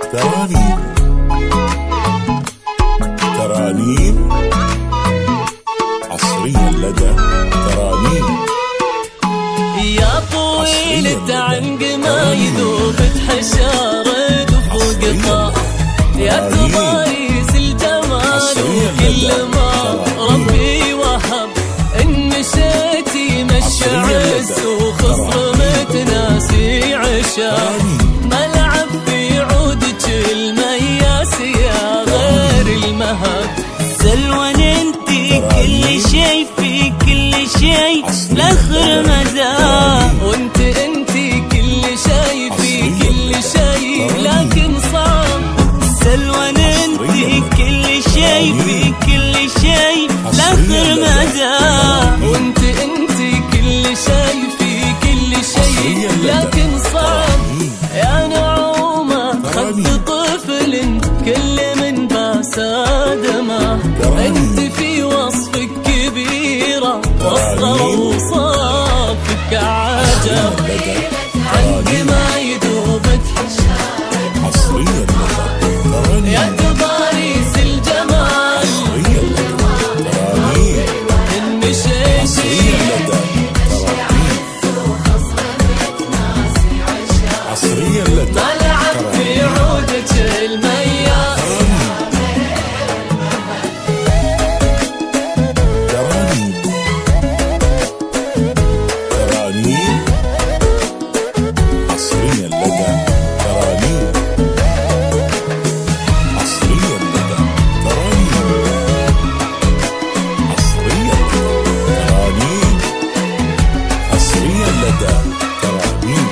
ترانيم ترانيم عصريا لدى ترانيم. يا طويل التعنق ما يذوب تحشارد وفوق طاح، يا تضايس الجمال وكل ما ربي وهب، إن مشيتي مشي عز وخصمت ناسي عشا، ملعب في عودك المياس يا غير المهب. سلوان انتي كل شي في كل شي لاخر مدى، انتي كل شي في كل شي لكن صعب. سلوان انتي كل شي في كل شي لاخر مدى، انتي كل شي في كل شي لكن صعب. يا نعومة خد طفل كل من باسا دمه، انت في وصفك كبيرة واصغر وصافك عجب، عندي ما يذوب عصريا لدى يا تضاريس الجمال إن مشيتي عصريا لدى ملعب في عودك المياس. ترانيم ترانيم عصريا لدى ترانيم عصريا لدى ترانيم عصريا ترانيم عصريا لدى ترانيم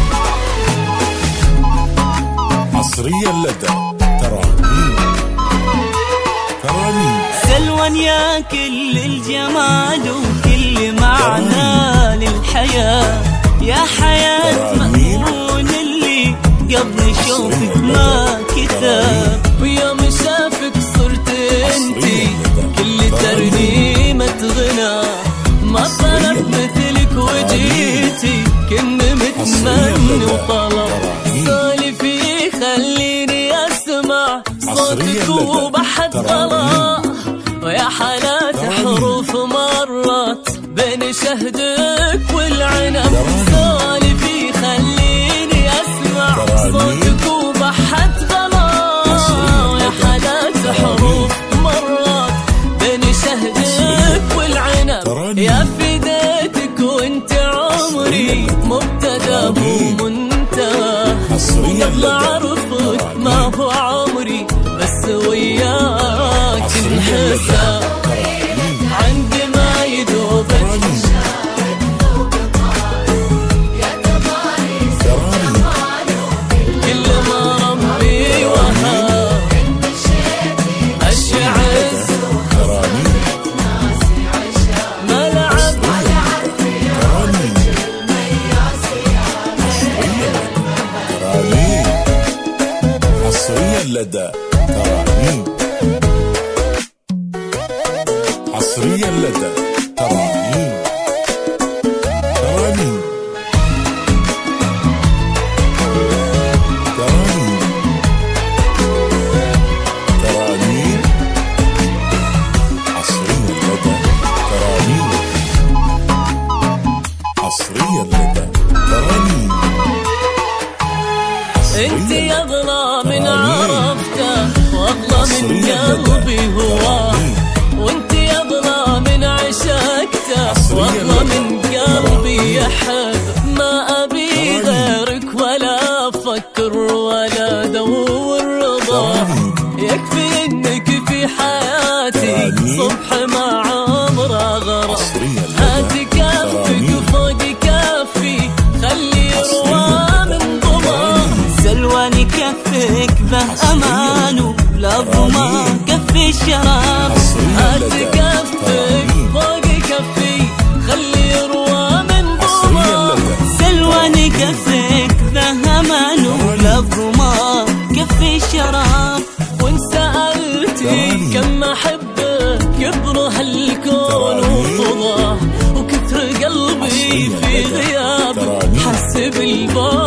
عصريا لدى ترانيم ترانيم. سلوان يا كل الجمال وكل معنى للحياة، يا حياة مأمون اللي قبل شوفك ما كتاب، ويوم شافك صرت انتي كل ترنيمة غنى، ما طلب مثلك وجيتي كن متمن وطلب. سالفي خليني اسمع صوتك وبحد غلا، ويا حالات حروف مرات بين شهدك والعنب. سالفي خليني اسمع صوتك وبحد غلا، ويا حالات حروف مرات بين شهدك والعنب. يا فديتك وانت عمري مبتدأ ومنتهى، وقبل عرفك ما هو عمري بس وياك انحسى، عندي ما يذوب كل ما ربي وهب، الشعز ملعب عصريا لدى ترانيم عصريا لدى ترانيم ترانيم ترانيم ترانيم عصريا لدى ترانيم عصريا لدى ترانيم. انت اغلى من عرفته واغلى من قلبي هواه، وانت اغلى من عشقته واغلى من قلبي يحب. ما ابي غيرك ولا افكر ولا ادور رضا، يكفي انك في حياتي صبح مع عمره غرا. هاتي كفك فوق كفي خلي يروى من ضمان. سلوان كفك به امان ولا ضمان كفي الشراب، هاتي كفك فوق كفي خلي يروى من ضمان. سلوان كفك به امان ولا ضمان كفي الشراب. وان سألتي كم احبك يبره الكون وفضاه، وكثر قلبي في غيابك حس بالبعد